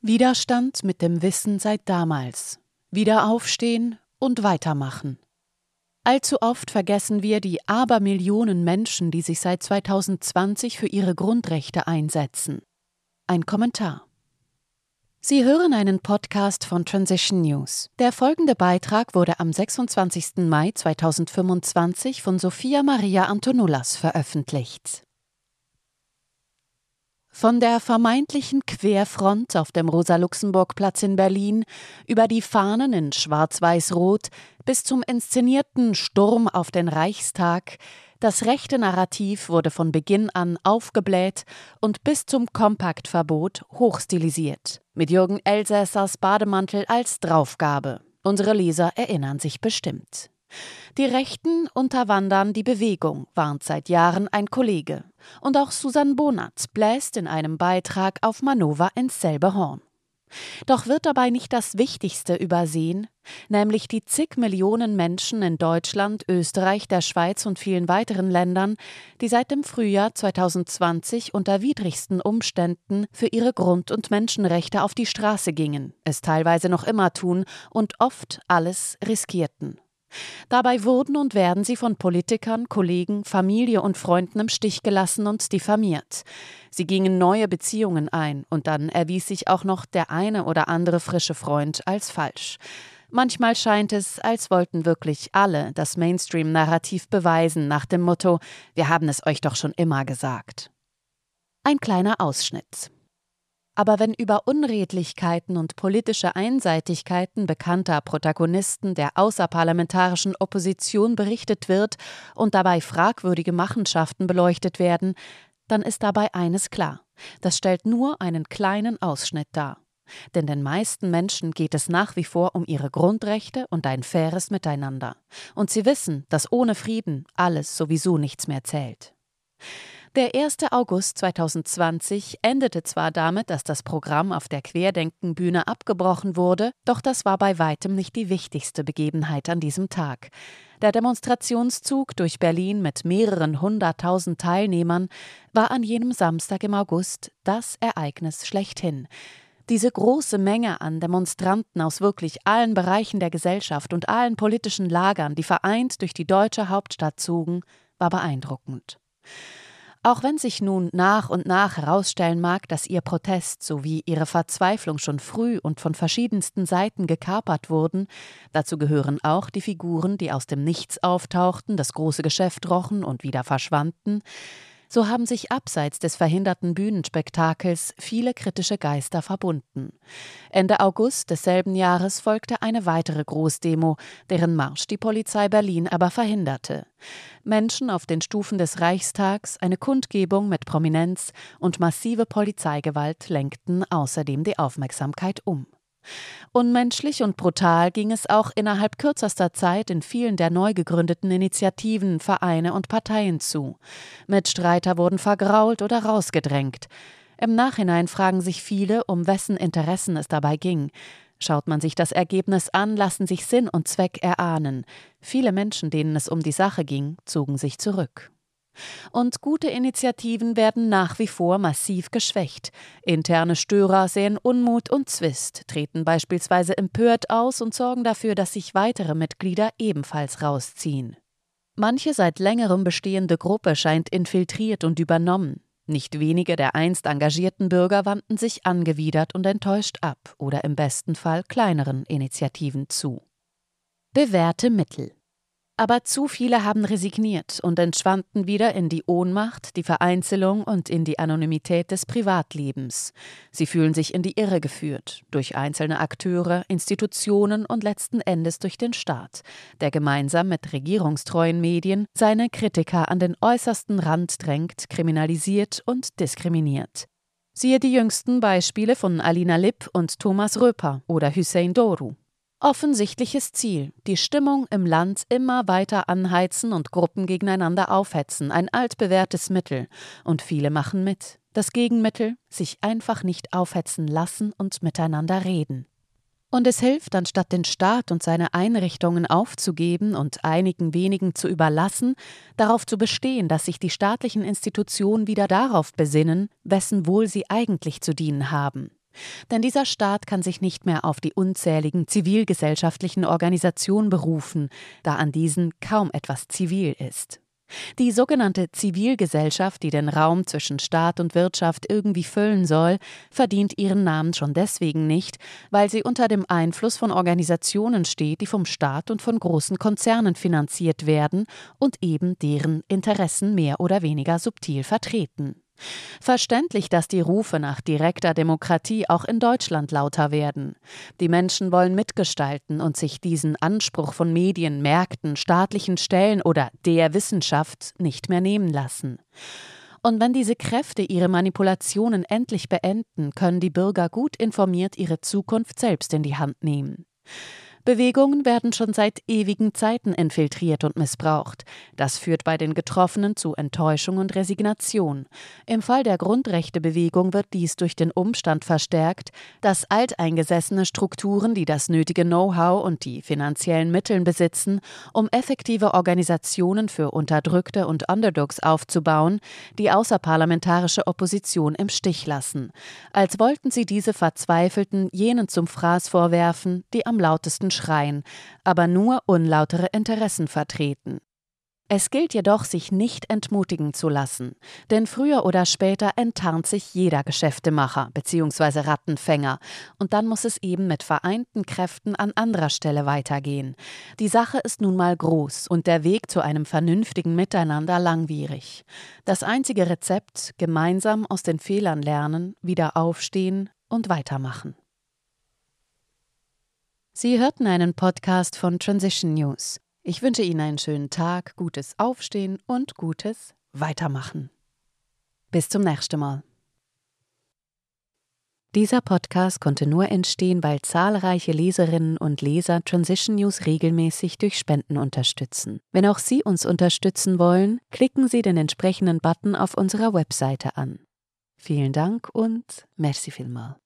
Widerstand mit dem Wissen seit damals. Wieder aufstehen und weitermachen. Allzu oft vergessen wir die Abermillionen Menschen, die sich seit 2020 für ihre Grundrechte einsetzen. Ein Kommentar. Sie hören einen Podcast von Transition News. Der folgende Beitrag wurde am 26. Mai 2025 von Sophia Maria Antonoulas veröffentlicht. Von der vermeintlichen Querfront auf dem Rosa-Luxemburg-Platz in Berlin über die Fahnen in Schwarz-Weiß-Rot bis zum inszenierten Sturm auf den Reichstag, das rechte Narrativ wurde von Beginn an aufgebläht und bis zum Kompaktverbot hochstilisiert, mit Jürgen Elsässers Bademantel als Draufgabe. Unsere Leser erinnern sich bestimmt. Die Rechten unterwandern die Bewegung, warnt seit Jahren ein Kollege. Und auch Susanne Bonat bläst in einem Beitrag auf Manova ins selbe Horn. Doch wird dabei nicht das Wichtigste übersehen, nämlich die zig Millionen Menschen in Deutschland, Österreich, der Schweiz und vielen weiteren Ländern, die seit dem Frühjahr 2020 unter widrigsten Umständen für ihre Grund- und Menschenrechte auf die Straße gingen, es teilweise noch immer tun und oft alles riskierten. Dabei wurden und werden sie von Politikern, Kollegen, Familie und Freunden im Stich gelassen und diffamiert. Sie gingen neue Beziehungen ein und dann erwies sich auch noch der eine oder andere frische Freund als falsch. Manchmal scheint es, als wollten wirklich alle das Mainstream-Narrativ beweisen nach dem Motto: Wir haben es euch doch schon immer gesagt. Ein kleiner Ausschnitt. Aber wenn über Unredlichkeiten und politische Einseitigkeiten bekannter Protagonisten der außerparlamentarischen Opposition berichtet wird und dabei fragwürdige Machenschaften beleuchtet werden, dann ist dabei eines klar: Das stellt nur einen kleinen Ausschnitt dar. Denn den meisten Menschen geht es nach wie vor um ihre Grundrechte und ein faires Miteinander. Und sie wissen, dass ohne Frieden alles sowieso nichts mehr zählt. Der 1. August 2020 endete zwar damit, dass das Programm auf der Querdenken-Bühne abgebrochen wurde, doch das war bei weitem nicht die wichtigste Begebenheit an diesem Tag. Der Demonstrationszug durch Berlin mit mehreren 100.000 Teilnehmern war an jenem Samstag im August das Ereignis schlechthin. Diese große Menge an Demonstranten aus wirklich allen Bereichen der Gesellschaft und allen politischen Lagern, die vereint durch die deutsche Hauptstadt zogen, war beeindruckend. Auch wenn sich nun nach und nach herausstellen mag, dass ihr Protest sowie ihre Verzweiflung schon früh und von verschiedensten Seiten gekapert wurden, dazu gehören auch die Figuren, die aus dem Nichts auftauchten, das große Geschäft rochen und wieder verschwanden, so haben sich abseits des verhinderten Bühnenspektakels viele kritische Geister verbunden. Ende August desselben Jahres folgte eine weitere Großdemo, deren Marsch die Polizei Berlin aber verhinderte. Menschen auf den Stufen des Reichstags, eine Kundgebung mit Prominenz und massive Polizeigewalt lenkten außerdem die Aufmerksamkeit um. Unmenschlich und brutal ging es auch innerhalb kürzester Zeit in vielen der neu gegründeten Initiativen, Vereine und Parteien zu. Mitstreiter wurden vergrault oder rausgedrängt. Im Nachhinein fragen sich viele, um wessen Interessen es dabei ging. Schaut man sich das Ergebnis an, lassen sich Sinn und Zweck erahnen. Viele Menschen, denen es um die Sache ging, zogen sich zurück. Und gute Initiativen werden nach wie vor massiv geschwächt. Interne Störer säen Unmut und Zwist, treten beispielsweise empört aus und sorgen dafür, dass sich weitere Mitglieder ebenfalls rausziehen. Manche seit längerem bestehende Gruppe scheint infiltriert und übernommen. Nicht wenige der einst engagierten Bürger wandten sich angewidert und enttäuscht ab oder im besten Fall kleineren Initiativen zu. Bewährte Mittel. Aber zu viele haben resigniert und entschwanden wieder in die Ohnmacht, die Vereinzelung und in die Anonymität des Privatlebens. Sie fühlen sich in die Irre geführt, durch einzelne Akteure, Institutionen und letzten Endes durch den Staat, der gemeinsam mit regierungstreuen Medien seine Kritiker an den äußersten Rand drängt, kriminalisiert und diskriminiert. Siehe die jüngsten Beispiele von Alina Lipp und Thomas Röper oder Hüseyin Doğru. Offensichtliches Ziel: die Stimmung im Land immer weiter anheizen und Gruppen gegeneinander aufhetzen, ein altbewährtes Mittel. Und viele machen mit. Das Gegenmittel: sich einfach nicht aufhetzen lassen und miteinander reden. Und es hilft, anstatt den Staat und seine Einrichtungen aufzugeben und einigen wenigen zu überlassen, darauf zu bestehen, dass sich die staatlichen Institutionen wieder darauf besinnen, wessen Wohl sie eigentlich zu dienen haben. Denn dieser Staat kann sich nicht mehr auf die unzähligen zivilgesellschaftlichen Organisationen berufen, da an diesen kaum etwas zivil ist. Die sogenannte Zivilgesellschaft, die den Raum zwischen Staat und Wirtschaft irgendwie füllen soll, verdient ihren Namen schon deswegen nicht, weil sie unter dem Einfluss von Organisationen steht, die vom Staat und von großen Konzernen finanziert werden und eben deren Interessen mehr oder weniger subtil vertreten. Verständlich, dass die Rufe nach direkter Demokratie auch in Deutschland lauter werden. Die Menschen wollen mitgestalten und sich diesen Anspruch von Medien, Märkten, staatlichen Stellen oder der Wissenschaft nicht mehr nehmen lassen. Und wenn diese Kräfte ihre Manipulationen endlich beenden, können die Bürger gut informiert ihre Zukunft selbst in die Hand nehmen. Bewegungen werden schon seit ewigen Zeiten infiltriert und missbraucht. Das führt bei den Getroffenen zu Enttäuschung und Resignation. Im Fall der Grundrechtebewegung wird dies durch den Umstand verstärkt, dass alteingesessene Strukturen, die das nötige Know-how und die finanziellen Mittel besitzen, um effektive Organisationen für Unterdrückte und Underdogs aufzubauen, die außerparlamentarische Opposition im Stich lassen. Als wollten sie diese Verzweifelten jenen zum Fraß vorwerfen, die am lautesten schreien, aber nur unlautere Interessen vertreten. Es gilt jedoch, sich nicht entmutigen zu lassen, denn früher oder später enttarnt sich jeder Geschäftemacher bzw. Rattenfänger und dann muss es eben mit vereinten Kräften an anderer Stelle weitergehen. Die Sache ist nun mal groß und der Weg zu einem vernünftigen Miteinander langwierig. Das einzige Rezept: gemeinsam aus den Fehlern lernen, wieder aufstehen und weitermachen. Sie hörten einen Podcast von Transition News. Ich wünsche Ihnen einen schönen Tag, gutes Aufstehen und gutes Weitermachen. Bis zum nächsten Mal. Dieser Podcast konnte nur entstehen, weil zahlreiche Leserinnen und Leser Transition News regelmäßig durch Spenden unterstützen. Wenn auch Sie uns unterstützen wollen, klicken Sie den entsprechenden Button auf unserer Webseite an. Vielen Dank und merci vielmals.